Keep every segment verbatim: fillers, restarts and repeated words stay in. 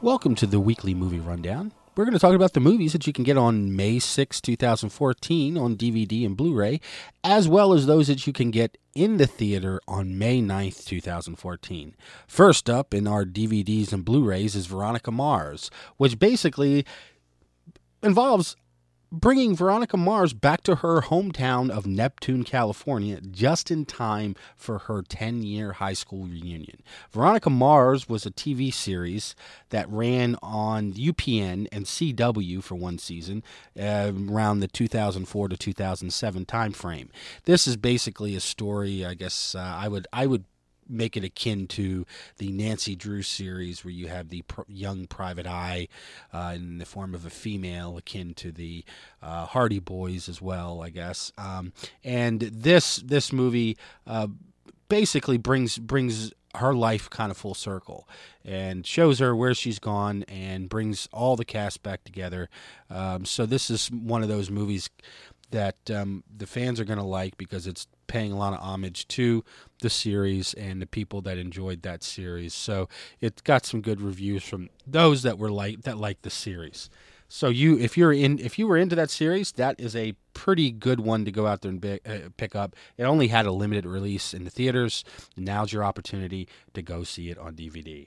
Welcome to the weekly movie rundown. We're going to talk about the movies that you can get on May sixth, twenty fourteen on D V D and Blu-ray, as well as those that you can get in the theater on May ninth, twenty fourteen. First up in our D V Ds and Blu-rays is Veronica Mars, which basically involves bringing Veronica Mars back to her hometown of Neptune, California, just in time for her ten-year high school reunion. Veronica Mars was a T V series that ran on U P N and C W for one season uh, around the two thousand four to two thousand seven time frame. This is basically a story, I guess uh, I would I would make it akin to the Nancy Drew series, where you have the pr- young private eye uh, in the form of a female, akin to the uh, Hardy Boys as well, I guess. Um, and this this movie uh, basically brings brings her life kind of full circle and shows her where she's gone and brings all the cast back together. Um, so this is one of those movies that um, the fans are going to like because it's paying a lot of homage to the series and the people that enjoyed that series. So it got some good reviews from those that were like that like the series. So you, if you're in, if you were into that series, that is a pretty good one to go out there and be, uh, pick up. It only had a limited release in the theaters. Now's your opportunity to go see it on D V D.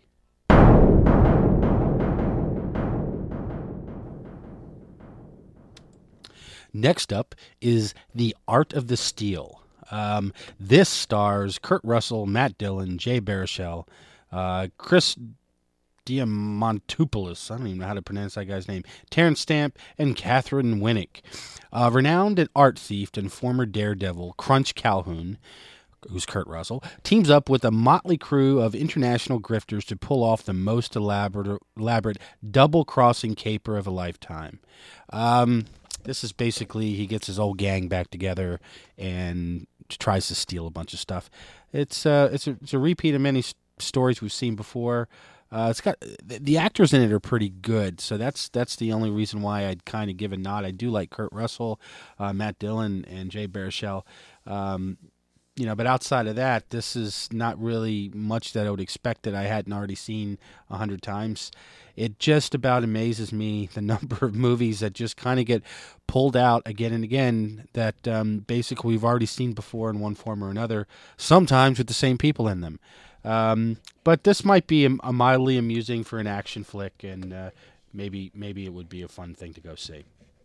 Next up is The Art of the Steal. Um, this stars Kurt Russell, Matt Dillon, Jay Baruchel, uh, Chris Diamantopoulos, I don't even know how to pronounce that guy's name, Terrence Stamp, and Catherine Winnick. Uh, renowned art thief and former daredevil Crunch Calhoun, who's Kurt Russell, teams up with a motley crew of international grifters to pull off the most elaborate, elaborate double-crossing caper of a lifetime. Um... This is basically, he gets his old gang back together and tries to steal a bunch of stuff. It's uh, it's a, it's a repeat of many s- stories we've seen before. Uh, it's got the, the actors in it are pretty good, so that's that's the only reason why I'd kind of give a nod. I do like Kurt Russell, uh, Matt Dillon, and Jay Baruchel. Um, you know, but outside of that, this is not really much that I would expect that I hadn't already seen a hundred times. It just about amazes me the number of movies that just kind of get pulled out again and again that um, basically we've already seen before in one form or another, sometimes with the same people in them. Um, but this might be a, a mildly amusing for an action flick, and uh, maybe maybe it would be a fun thing to go see.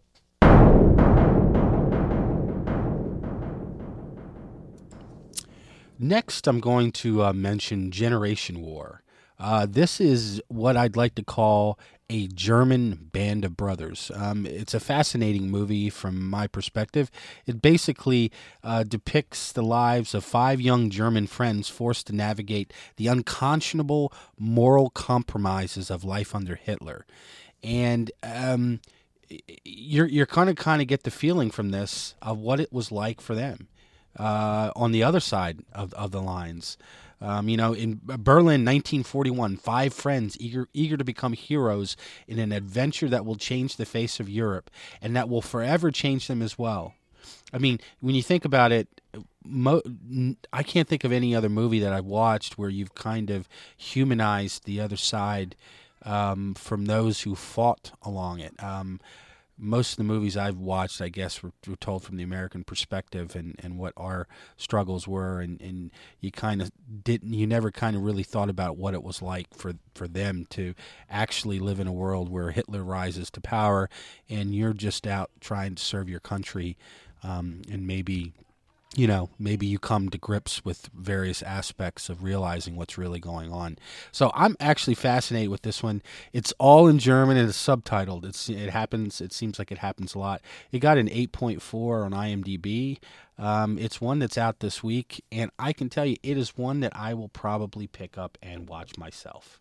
Next, I'm going to uh, mention Generation War. Uh, this is what I'd like to call a German band of brothers. Um, it's a fascinating movie from my perspective. It basically uh, depicts the lives of five young German friends forced to navigate the unconscionable moral compromises of life under Hitler. And um, you're you're kind of kind of get the feeling from this of what it was like for them uh, on the other side of of the lines. Um, you know, in Berlin, nineteen forty-one, five friends eager eager to become heroes in an adventure that will change the face of Europe and that will forever change them as well. I mean, when you think about it, mo- I can't think of any other movie that I've watched where you've kind of humanized the other side um, from those who fought along it. Um, most of the movies I've watched, I guess, were, were told from the American perspective and, and what our struggles were, and, and you kind of didn't, you never kind of really thought about what it was like for, for them to actually live in a world where Hitler rises to power and you're just out trying to serve your country, um, and maybe, you know, maybe you come to grips with various aspects of realizing what's really going on. So I'm actually fascinated with this one. It's all in German and it's subtitled. It's it happens. It seems like it happens a lot. It got an eight point four on IMDb. Um, it's one that's out this week, and I can tell you, it is one that I will probably pick up and watch myself.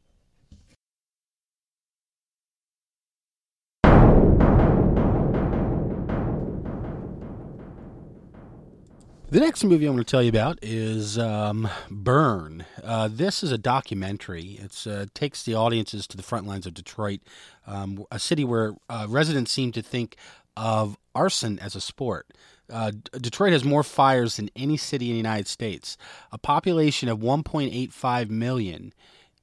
The next movie I'm going to tell you about is um, Burn. Uh, this is a documentary. It uh, takes the audiences to the front lines of Detroit, um, a city where uh, residents seem to think of arson as a sport. Uh, Detroit has more fires than any city in the United States. A population of one point eight five million,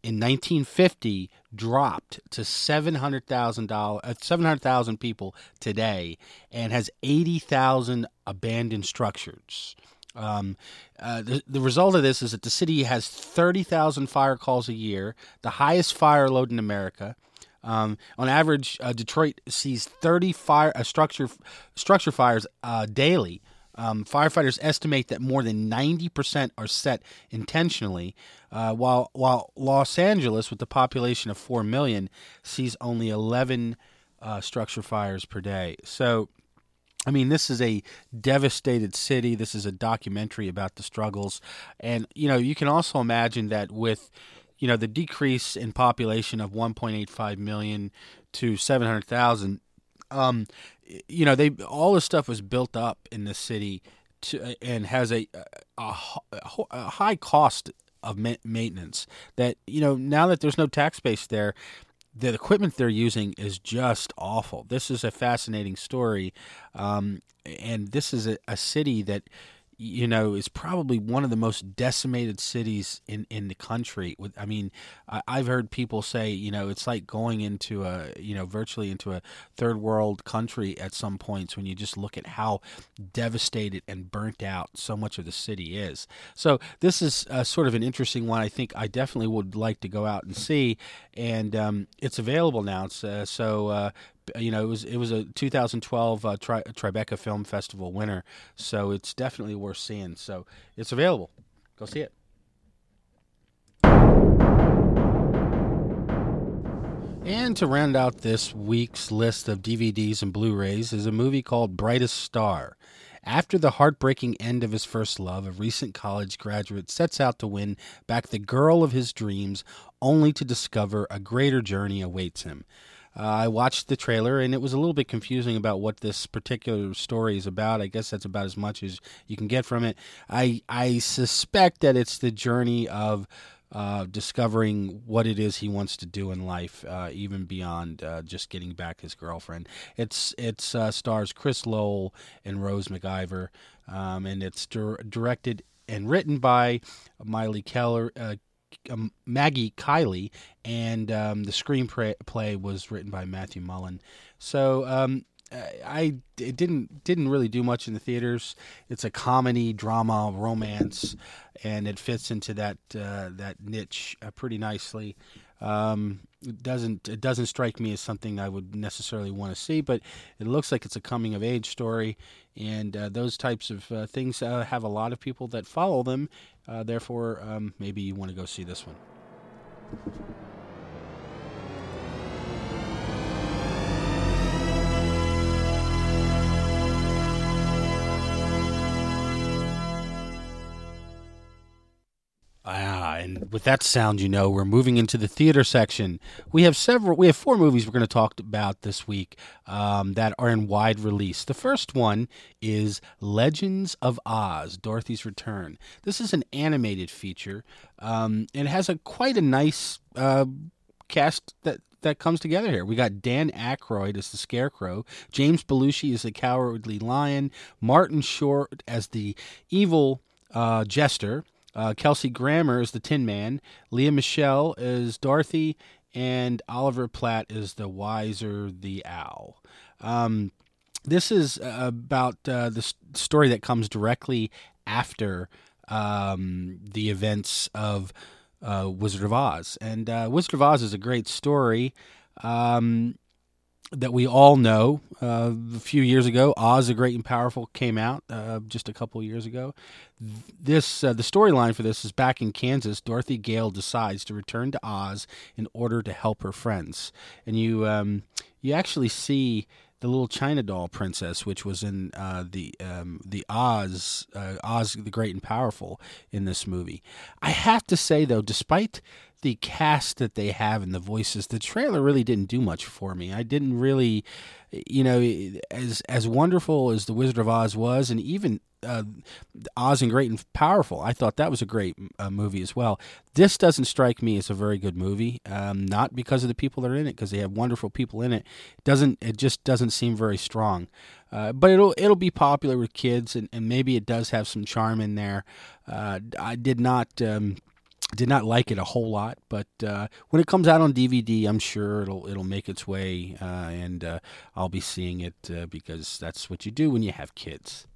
in nineteen fifty dropped to seven hundred thousand dollars, uh, seven hundred thousand people today, and has eighty thousand abandoned structures. Um, uh, the, the result of this is that the city has thirty thousand fire calls a year, the highest fire load in America. Um, on average, uh, Detroit sees thirty fire uh, structure structure fires uh, daily. Um, firefighters estimate that more than ninety percent are set intentionally, uh, while while Los Angeles, with the population of four million, sees only eleven uh, structure fires per day. So, I mean, this is a devastated city. This is a documentary about the struggles. And, you know, you can also imagine that with, you know, the decrease in population of one point eight five million to seven hundred thousand, um, you know, they all this stuff was built up in the city to, and has a, a, a, a high cost of ma- maintenance that, you know, now that there's no tax base there, the equipment they're using is just awful. This is a fascinating story, um, and this is a, a city that, you know, is probably one of the most decimated cities in, in the country. With, I mean, I, I've heard people say, you know, it's like going into a, you know, virtually into a third world country at some points when you just look at how devastated and burnt out so much of the city is. So this is uh, sort of an interesting one. I think I definitely would like to go out and see, and um, it's available now. It's, uh, so. Uh, You know, it was it was a two thousand twelve uh, Tri- Tribeca Film Festival winner, so it's definitely worth seeing. So it's available. Go see it. And to round out this week's list of D V Ds and Blu-rays is a movie called Brightest Star. After the heartbreaking end of his first love, a recent college graduate sets out to win back the girl of his dreams, only to discover a greater journey awaits him. Uh, I watched the trailer, and it was a little bit confusing about what this particular story is about. I guess that's about as much as you can get from it. I I suspect that it's the journey of uh, discovering what it is he wants to do in life, uh, even beyond uh, just getting back his girlfriend. It's it's uh, stars Chris Lowell and Rose McIver, um, and it's dir- directed and written by Miley Keller. Uh, Um, Maggie Kiley, and um, the screenplay was written by Matthew Mullen. So um, I it didn't didn't really do much in the theaters. It's a comedy, drama, romance, and it fits into that uh, that niche uh, pretty nicely. Um, it doesn't it doesn't strike me as something I would necessarily want to see, but it looks like it's a coming of age story, and uh, those types of uh, things uh, have a lot of people that follow them. Uh, therefore, um, maybe you want to go see this one. Ah, and with that sound, you know, we're moving into the theater section. We have several, we have four movies we're going to talk about this week um, that are in wide release. The first one is Legends of Oz, Dorothy's Return. This is an animated feature, um, and it has a quite a nice uh, cast that that comes together here. We got Dan Aykroyd as the Scarecrow, James Belushi as the Cowardly Lion, Martin Short as the evil uh, Jester. Uh, Kelsey Grammer is the Tin Man, Leah Michelle is Dorothy, and Oliver Platt is the Wiser the Owl. Um, this is about uh, the story that comes directly after um, the events of uh, Wizard of Oz. And uh, Wizard of Oz is a great story um, that we all know. Uh, a few years ago, Oz the Great and Powerful came out uh, just a couple of years ago. This uh, the storyline for this is back in Kansas. Dorothy Gale decides to return to Oz in order to help her friends, and you um, you actually see the little China doll princess, which was in uh, the um, the Oz uh, Oz the Great and Powerful in this movie. I have to say though, despite the cast that they have and the voices, the trailer really didn't do much for me. I didn't really, you know, as as wonderful as The Wizard of Oz was, and even uh, Oz and Great and Powerful, I thought that was a great uh, movie as well. This doesn't strike me as a very good movie, um, not because of the people that are in it, because they have wonderful people in it. It doesn't it just doesn't seem very strong. Uh, but it'll it'll be popular with kids, and, and maybe it does have some charm in there. Uh, I did not. Um, Did not like it a whole lot, but uh, when it comes out on D V D, I'm sure it'll it'll make its way, uh, and uh, I'll be seeing it uh, because that's what you do when you have kids.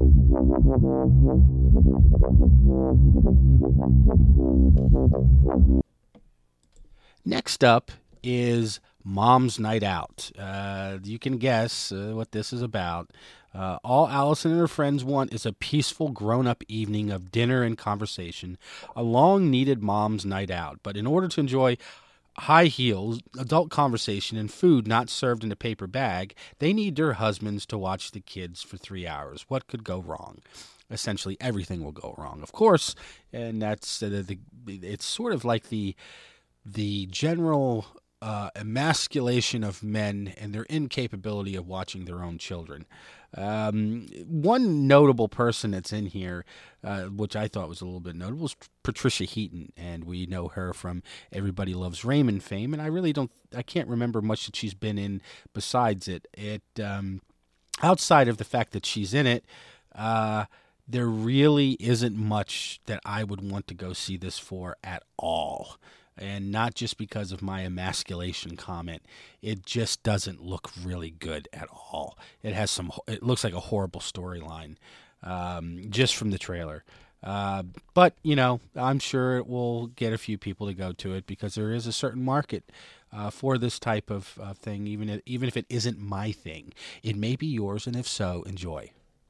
Next up is Mom's Night Out. Uh, you can guess uh, what this is about. Uh, all Allison and her friends want is a peaceful, grown-up evening of dinner and conversation, a long-needed mom's night out. But in order to enjoy high heels, adult conversation, and food not served in a paper bag, they need their husbands to watch the kids for three hours. What could go wrong? Essentially, everything will go wrong, of course, and that's uh, the, the. It's sort of like the the general uh, emasculation of men and their incapability of watching their own children. Um, one notable person that's in here, uh, which I thought was a little bit notable, is Patricia Heaton, and we know her from Everybody Loves Raymond fame, and I really don't, I can't remember much that she's been in besides it. It um, outside of the fact that she's in it, uh, there really isn't much that I would want to go see this for at all. And not just because of my emasculation comment. It just doesn't look really good at all. It has some. It looks like a horrible storyline, um, just from the trailer. Uh, but you know, I'm sure it will get a few people to go to it because there is a certain market uh, for this type of uh, thing. Even if, even if it isn't my thing, it may be yours, and if so, enjoy.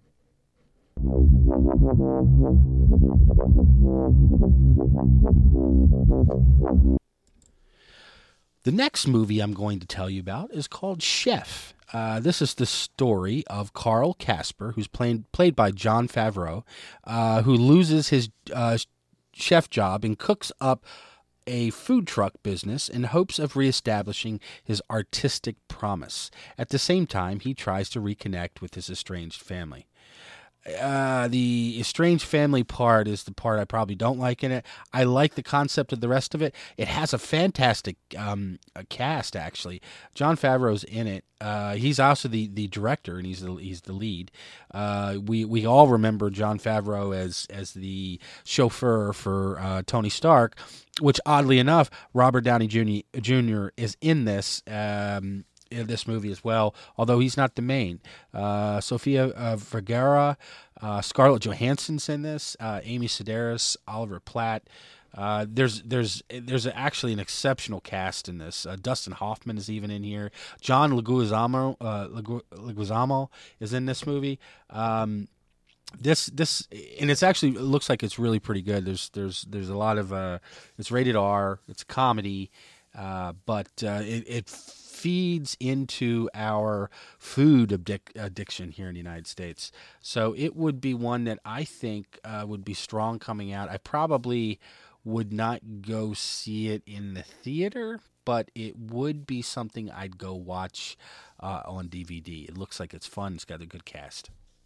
The next movie I'm going to tell you about is called Chef. Uh, this is the story of Carl Casper, who's played played by Jon Favreau, uh, who loses his uh, chef job and cooks up a food truck business in hopes of reestablishing his artistic promise. At the same time, he tries to reconnect with his estranged family. Uh, the estranged family part is the part I probably don't like in it. I like the concept of the rest of it. It has a fantastic um, a cast, actually. Jon Favreau's in it. Uh, he's also the, the director, and he's the he's the lead. Uh, we we all remember Jon Favreau as as the chauffeur for uh, Tony Stark, which oddly enough, Robert Downey Junior Junior is in this. Um, in this movie as well, although he's not the main. Uh, Sofia uh, Vergara, uh, Scarlett Johansson's in this, uh, Amy Sedaris, Oliver Platt. Uh, there's there's there's actually an exceptional cast in this. Uh, Dustin Hoffman is even in here. John Leguizamo, uh, Legu- Leguizamo is in this movie. Um, This this and it's actually it looks like it's really pretty good. There's there's there's a lot of uh, it's rated R. It's a comedy, uh, but uh, it, it feeds into our food addic- addiction here in the United States. So it would be one that I think uh, would be strong coming out. I probably would not go see it in the theater, but it would be something I'd go watch uh, on D V D. It looks like it's fun. It's got a good cast.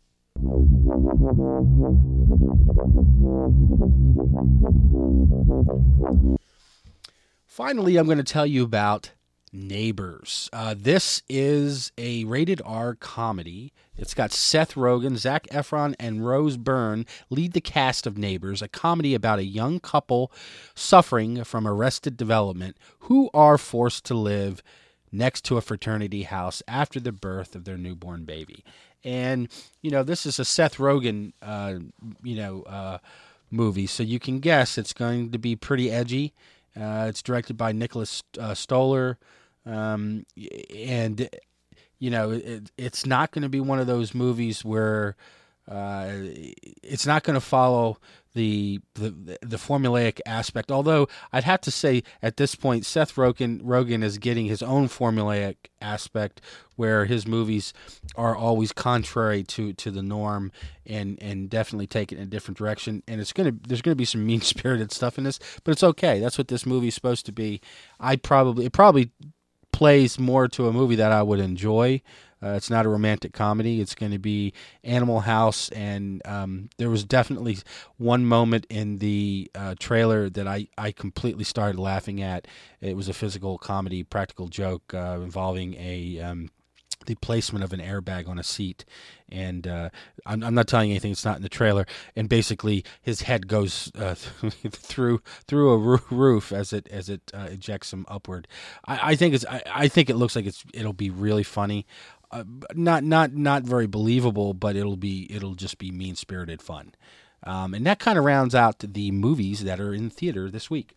Finally, I'm going to tell you about Neighbors. Uh, this is a rated R comedy. It's got Seth Rogen, Zac Efron, and Rose Byrne lead the cast of Neighbors, a comedy about a young couple suffering from arrested development who are forced to live next to a fraternity house after the birth of their newborn baby. And, you know, this is a Seth Rogen, uh, you know, uh, movie, so you can guess it's going to be pretty edgy. Uh, it's directed by Nicholas uh, Stoller, um, and, you know, it, it's not going to be one of those movies where uh, it's not going to follow the, the the formulaic aspect. Although I'd have to say at this point, Seth Rogen, Rogen is getting his own formulaic aspect, where his movies are always contrary to, to the norm and, and definitely take it in a different direction. And it's gonna there's gonna be some mean spirited stuff in this, but it's okay. That's what this movie's supposed to be. I probably it probably plays more to a movie that I would enjoy. Uh, it's not a romantic comedy. It's going to be Animal House, and um, there was definitely one moment in the uh, trailer that I, I completely started laughing at. It was a physical comedy, practical joke uh, involving a um, the placement of an airbag on a seat, and uh, I'm, I'm not telling you anything that's not in the trailer. And basically, his head goes uh, through through a roo- roof as it as it uh, ejects him upward. I, I think it's I, I think it looks like it's it'll be really funny, uh, not not not very believable, but it'll be it'll just be mean spirited fun, um, and that kind of rounds out the movies that are in theater this week.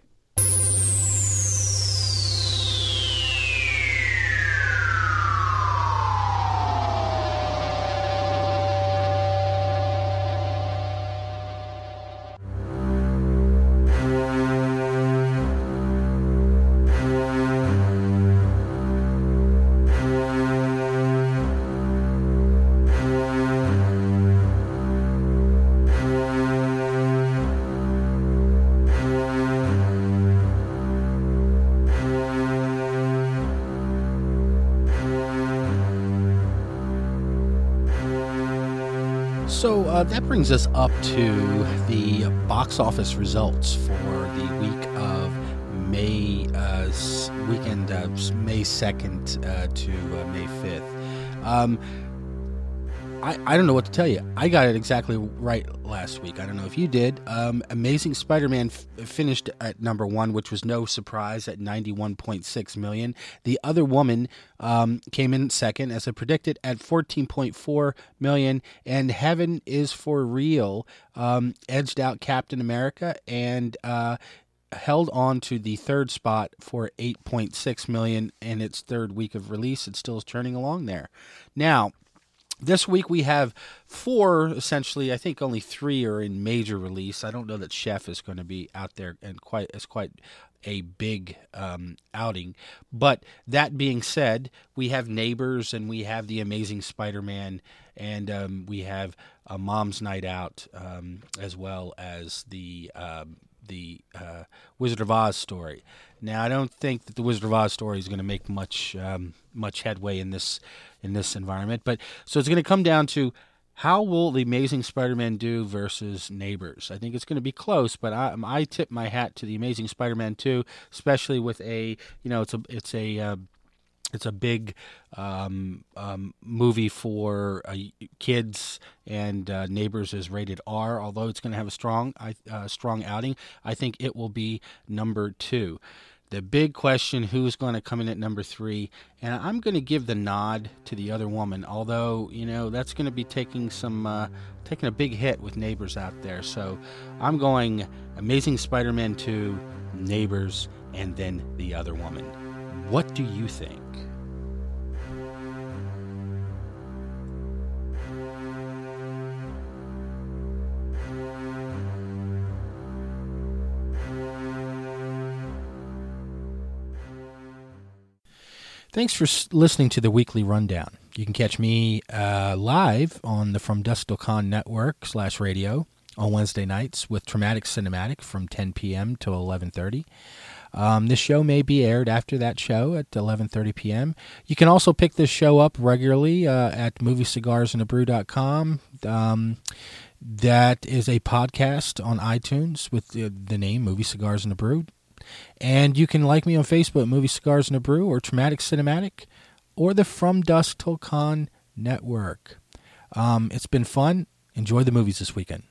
So uh, that brings us up to the box office results for the week of May uh, weekend, uh, May second uh, to uh, May fifth. Um, I, I don't know what to tell you. I got it exactly right last week. I don't know if you did. Um, Amazing Spider-Man f- finished at number one, which was no surprise, at ninety-one point six million dollars. The Other Woman um, came in second, as I predicted, at fourteen point four million dollars. And Heaven is for Real um, edged out Captain America and uh, held on to the third spot for eight point six million dollars in its third week of release. It still is turning along there. Now, this week we have four, essentially. I think only three are in major release. I don't know that Chef is going to be out there and quite as quite a big um, outing. But that being said, we have Neighbors and we have The Amazing Spider-Man, and um, we have a Mom's Night Out, um, as well as the um, the uh, Wizard of Oz story. Now, I don't think that the Wizard of Oz story is going to make much um, much headway in this in this environment. But so it's going to come down to, how will The Amazing Spider-Man do versus Neighbors? I think it's going to be close, but I, I tip my hat to The Amazing Spider-Man two, especially with a you know it's a it's a uh, it's a big um, um, movie for uh, kids, and uh, Neighbors is rated R. Although it's going to have a strong uh, strong outing, I think it will be number two. The big question, who's going to come in at number three? And I'm going to give the nod to The Other Woman, although, you know, that's going to be taking some, uh, taking a big hit with Neighbors out there. So I'm going Amazing Spider-Man two, Neighbors, and then The Other Woman. What do you think? Thanks for listening to the Weekly Rundown. You can catch me uh, live on the From Dusk Till Dawn network slash radio on Wednesday nights with Traumatic Cinematic from ten p.m. till eleven thirty. Um, this show may be aired after that show at eleven thirty p.m. You can also pick this show up regularly uh, at movie cigars and a brew dot com. Um, that is a podcast on iTunes with the, the name Movie Cigars and a Brew. And you can like me on Facebook, Movie Cigars and a Brew, or Traumatic Cinematic, or the From Dusk Till Dawn network. Um, it's been fun. Enjoy the movies this weekend.